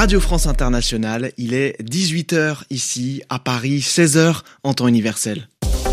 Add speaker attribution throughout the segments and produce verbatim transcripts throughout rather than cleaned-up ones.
Speaker 1: Radio France Internationale, il est dix-huit heures ici, à Paris, seize heures en temps universel.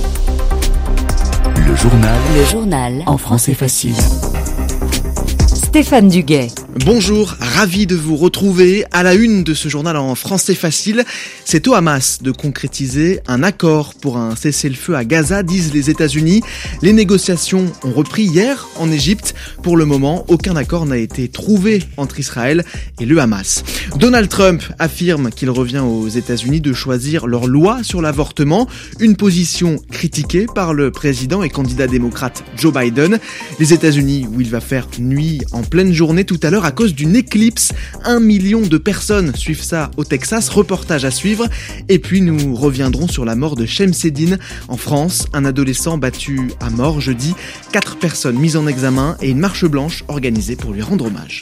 Speaker 2: Le journal.
Speaker 3: Le journal.
Speaker 2: En français facile.
Speaker 3: Stéphane Duguet.
Speaker 1: Bonjour, ravi de vous retrouver à la une de ce journal en français facile. C'est au Hamas de concrétiser un accord pour un cessez-le-feu à Gaza, disent les États-Unis. Les négociations ont repris hier en Égypte. Pour le moment, aucun accord n'a été trouvé entre Israël et le Hamas. Donald Trump affirme qu'il revient aux États-Unis de choisir leur loi sur l'avortement, une position critiquée par le président et candidat démocrate Joe Biden. Les États-Unis où il va faire nuit en pleine journée tout à l'heure à cause d'une éclipse. Un million de personnes suivent ça au Texas, reportage à suivre. Et puis nous reviendrons sur la mort de Shemseddine en France, un adolescent battu à mort jeudi, quatre personnes mises en examen et une marche blanche organisée pour lui rendre hommage.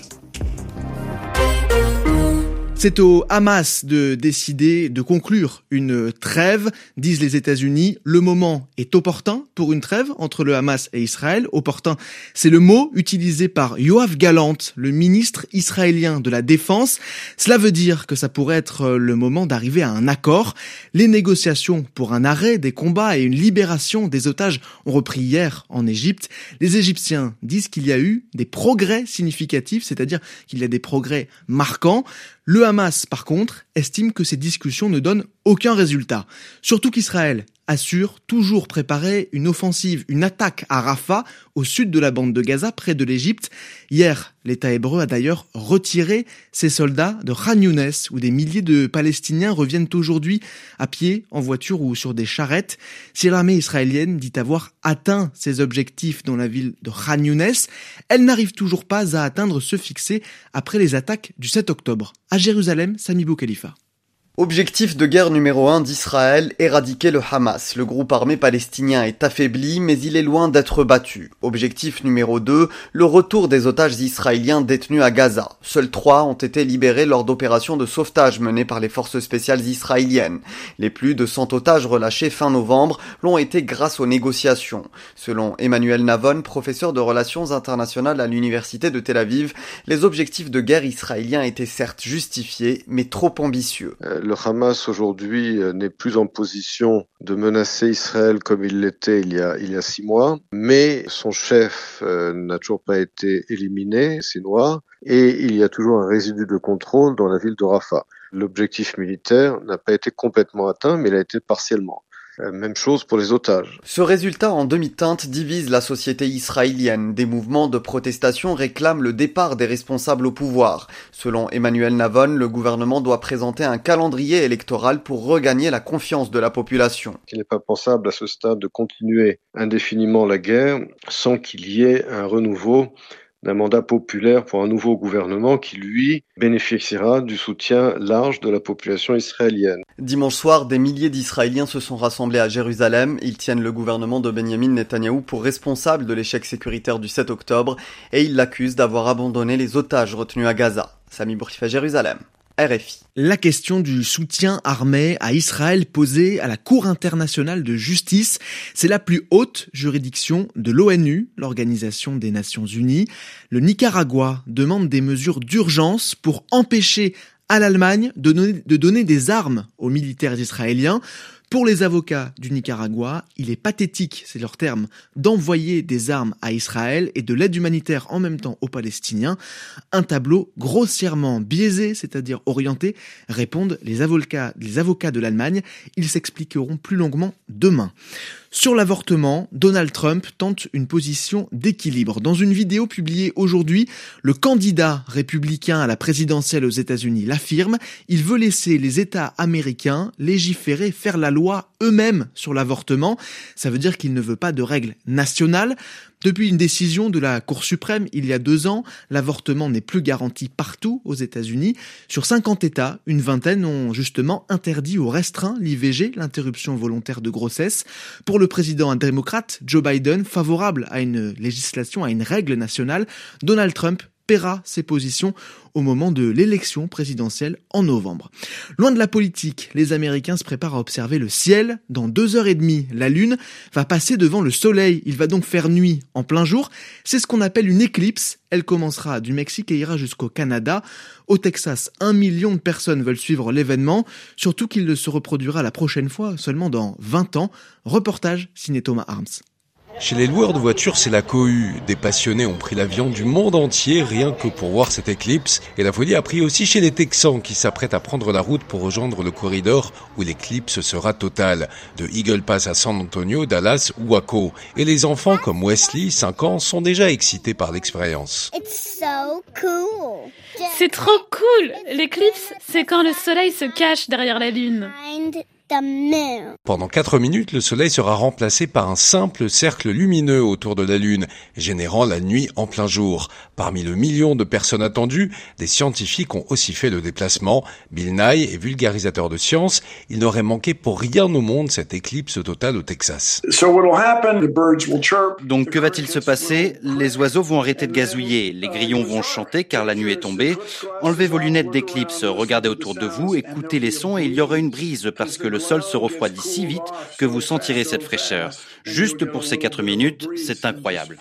Speaker 1: C'est au Hamas de décider de conclure une trêve, disent les États-Unis. Le moment est opportun pour une trêve entre le Hamas et Israël. Opportun, c'est le mot utilisé par Yoav Gallant, le ministre israélien de la Défense. Cela veut dire que ça pourrait être le moment d'arriver à un accord. Les négociations pour un arrêt des combats et une libération des otages ont repris hier en Égypte. Les Égyptiens disent qu'il y a eu des progrès significatifs, c'est-à-dire qu'il y a des progrès marquants. Le Hamas, par contre, estime que ces discussions ne donnent aucun résultat. Surtout qu'Israël assure toujours préparer une offensive, une attaque à Rafah, au sud de la bande de Gaza, près de l'Égypte. Hier, l'État hébreu a d'ailleurs retiré ses soldats de Khan Younes, où des milliers de Palestiniens reviennent aujourd'hui à pied, en voiture ou sur des charrettes. Si l'armée israélienne dit avoir atteint ses objectifs dans la ville de Khan Younes, elle n'arrive toujours pas à atteindre ceux fixés après les attaques du sept octobre. À Jérusalem, Sami Boukhalifa.
Speaker 4: Objectif de guerre numéro un d'Israël, éradiquer le Hamas. Le groupe armé palestinien est affaibli, mais il est loin d'être battu. Objectif numéro deux, le retour des otages israéliens détenus à Gaza. Seuls trois ont été libérés lors d'opérations de sauvetage menées par les forces spéciales israéliennes. Les plus de cent otages relâchés fin novembre l'ont été grâce aux négociations. Selon Emmanuel Navon, professeur de relations internationales à l'université de Tel Aviv, les objectifs de guerre israéliens étaient certes justifiés, mais trop ambitieux.
Speaker 5: Euh, Le Hamas aujourd'hui n'est plus en position de menacer Israël comme il l'était il y a, il y a six mois, mais son chef euh, n'a toujours pas été éliminé, c'est noir, et il y a toujours un résidu de contrôle dans la ville de Rafah. L'objectif militaire n'a pas été complètement atteint, mais il a été partiellement. Même chose pour les otages.
Speaker 4: Ce résultat en demi-teinte divise la société israélienne. Des mouvements de protestation réclament le départ des responsables au pouvoir. Selon Emmanuel Navon, le gouvernement doit présenter un calendrier électoral pour regagner la confiance de la population.
Speaker 5: Il n'est pas pensable à ce stade de continuer indéfiniment la guerre sans qu'il y ait un renouveau d'un mandat populaire pour un nouveau gouvernement qui, lui, bénéficiera du soutien large de la population israélienne.
Speaker 4: Dimanche soir, des milliers d'Israéliens se sont rassemblés à Jérusalem. Ils tiennent le gouvernement de Benyamin Netanyahou pour responsable de l'échec sécuritaire du sept octobre et ils l'accusent d'avoir abandonné les otages retenus à Gaza. Sami Boukhalifa, Jérusalem. R F I.
Speaker 1: La question du soutien armé à Israël posée à la Cour internationale de justice, c'est la plus haute juridiction de l'ONU, l'Organisation des Nations Unies. Le Nicaragua demande des mesures d'urgence pour empêcher à l'Allemagne de donner, de donner des armes aux militaires israéliens. Pour les avocats du Nicaragua, il est pathétique, c'est leur terme, d'envoyer des armes à Israël et de l'aide humanitaire en même temps aux Palestiniens. Un tableau grossièrement biaisé, c'est-à-dire orienté, répondent les avocats, les avocats de l'Allemagne. Ils s'expliqueront plus longuement demain. Sur l'avortement, Donald Trump tente une position d'équilibre. Dans une vidéo publiée aujourd'hui, le candidat républicain à la présidentielle aux États-Unis l'affirme. Il veut laisser les États américains légiférer, faire la loi eux-mêmes sur l'avortement. Ça veut dire qu'il ne veut pas de règles nationales. Depuis une décision de la Cour suprême il y a deux ans, l'avortement n'est plus garanti partout aux États-Unis. Sur cinquante États, une vingtaine ont justement interdit ou restreint l'I V G, l'interruption volontaire de grossesse. Pour le président démocrate Joe Biden, favorable à une législation, à une règle nationale, Donald Trump paiera ses positions au moment de l'élection présidentielle en novembre. Loin de la politique, les Américains se préparent à observer le ciel. Dans deux heures et demie, la Lune va passer devant le Soleil. Il va donc faire nuit en plein jour. C'est ce qu'on appelle une éclipse. Elle commencera du Mexique et ira jusqu'au Canada. Au Texas, un million de personnes veulent suivre l'événement, surtout qu'il ne se reproduira la prochaine fois seulement dans vingt ans. Reportage signé Thomas Arms.
Speaker 2: Chez les loueurs de voitures, c'est la cohue. Des passionnés ont pris l'avion du monde entier rien que pour voir cette éclipse. Et la folie a pris aussi chez les Texans qui s'apprêtent à prendre la route pour rejoindre le corridor où l'éclipse sera totale. De Eagle Pass à San Antonio, Dallas ou Waco. Et les enfants comme Wesley, cinq ans, sont déjà excités par l'expérience.
Speaker 3: It's so cool.
Speaker 6: C'est trop cool! L'éclipse, c'est quand le soleil se cache derrière la lune.
Speaker 2: Pendant quatre minutes, le soleil sera remplacé par un simple cercle lumineux autour de la Lune, générant la nuit en plein jour. Parmi le million de personnes attendues, des scientifiques ont aussi fait le déplacement. Bill Nye est vulgarisateur de science. Il n'aurait manqué pour rien au monde cette éclipse totale au Texas.
Speaker 7: Donc que va-t-il se passer? Les oiseaux vont arrêter de gazouiller, les grillons vont chanter car la nuit est tombée. Enlevez vos lunettes d'éclipse, regardez autour de vous, écoutez les sons et il y aura une brise parce que le sol se refroidit si vite que vous sentirez cette fraîcheur. Juste pour ces quatre minutes, c'est incroyable.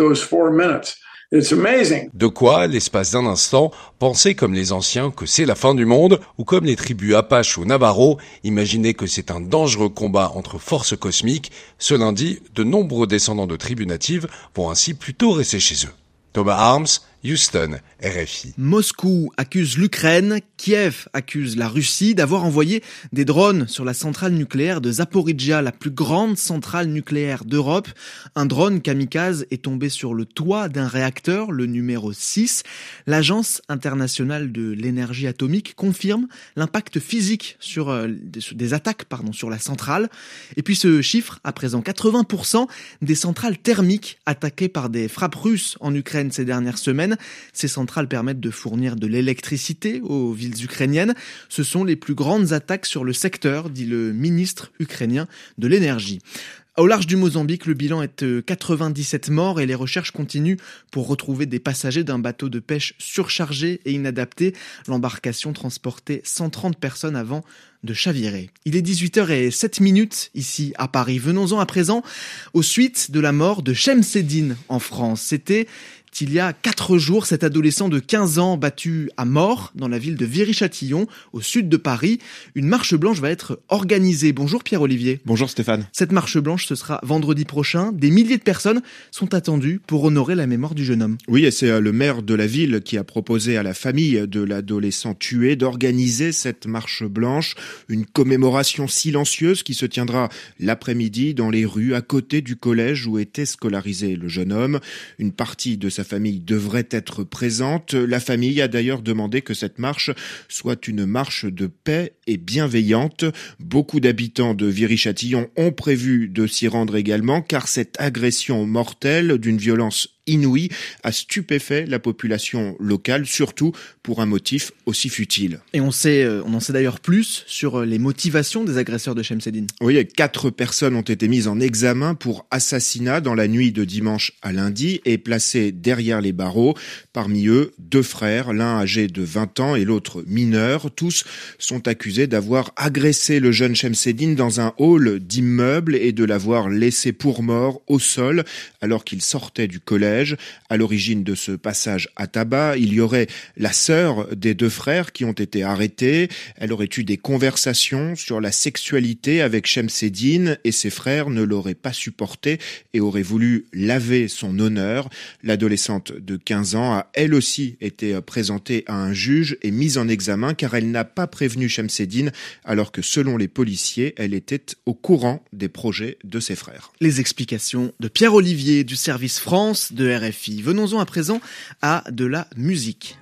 Speaker 2: De quoi, l'espace d'un instant, penser comme les anciens que c'est la fin du monde, ou comme les tribus Apache ou Navajo, imaginer que c'est un dangereux combat entre forces cosmiques. Ce lundi, de nombreux descendants de tribus natives vont ainsi plutôt rester chez eux. Thomas Arms, Houston, R F I.
Speaker 1: Moscou accuse l'Ukraine, Kiev accuse la Russie d'avoir envoyé des drones sur la centrale nucléaire de Zaporizhzhia, la plus grande centrale nucléaire d'Europe. Un drone kamikaze est tombé sur le toit d'un réacteur, le numéro six. L'Agence internationale de l'énergie atomique confirme l'impact physique sur euh, des, des attaques pardon, sur la centrale. Et puis ce chiffre, à présent quatre-vingts pour cent des centrales thermiques attaquées par des frappes russes en Ukraine ces dernières semaines. Ces centrales permettent de fournir de l'électricité aux villes ukrainiennes. Ce sont les plus grandes attaques sur le secteur, dit le ministre ukrainien de l'énergie. Au large du Mozambique, le bilan est de quatre-vingt-dix-sept morts et les recherches continuent pour retrouver des passagers d'un bateau de pêche surchargé et inadapté. L'embarcation transportait cent trente personnes avant de chavirer. Il est dix-huit heures zéro sept ici à Paris. Venons-en à présent aux suites de la mort de Shemseddine en France. C'était il y a quatre jours, cet adolescent de quinze ans battu à mort dans la ville de Viry-Châtillon, au sud de Paris. Une marche blanche va être organisée. Bonjour Pierre-Olivier.
Speaker 8: Bonjour Stéphane.
Speaker 1: Cette marche blanche, ce sera vendredi prochain. Des milliers de personnes sont attendues pour honorer la mémoire du jeune homme.
Speaker 8: Oui, et c'est le maire de la ville qui a proposé à la famille de l'adolescent tué d'organiser cette marche blanche, une commémoration silencieuse qui se tiendra l'après-midi dans les rues à côté du collège où était scolarisé le jeune homme. Une partie de sa famille devrait être présente. La famille a d'ailleurs demandé que cette marche soit une marche de paix et bienveillante. Beaucoup d'habitants de Viry-Châtillon ont prévu de s'y rendre également, car cette agression mortelle d'une violence inouïe a stupéfait la population locale, surtout pour un motif aussi futile.
Speaker 1: Et on sait, on en sait d'ailleurs plus sur les motivations des agresseurs de Shemseddine.
Speaker 8: Oui, quatre personnes ont été mises en examen pour assassinat dans la nuit de dimanche à lundi et placées derrière les barreaux. Parmi eux, deux frères, l'un âgé de vingt ans et l'autre mineur. Tous sont accusés d'avoir agressé le jeune Shemseddine dans un hall d'immeuble et de l'avoir laissé pour mort au sol alors qu'il sortait du collège. À l'origine de ce passage à tabac, il y aurait la sœur des deux frères qui ont été arrêtés. Elle aurait eu des conversations sur la sexualité avec Shemseddine et ses frères ne l'auraient pas supporté et auraient voulu laver son honneur. L'adolescente de quinze ans a elle aussi été présentée à un juge et mise en examen car elle n'a pas prévenu Shemseddine alors que selon les policiers, elle était au courant des projets de ses frères.
Speaker 1: Les explications de Pierre-Olivier du service France de R F I. Venons-en à présent à de la musique.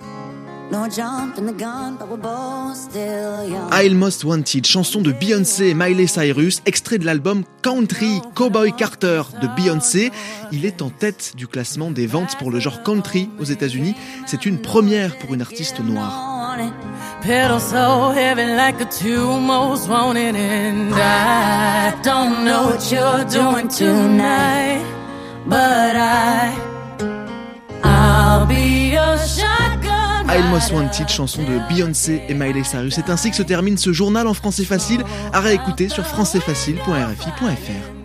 Speaker 1: I'll Most Wanted, chanson de Beyoncé et Miley Cyrus, extrait de l'album Country Cowboy Carter de Beyoncé. Il est en tête du classement des ventes pour le genre country aux États-Unis. C'est une première pour une artiste noire. Pedal so heavy like the two most wanted and I don't know what you're doing tonight, but I I'll be a Most Wanted, chanson de Beyoncé et Miley Cyrus. C'est ainsi que se termine ce journal en français facile, à réécouter sur français facile point r f i point f r.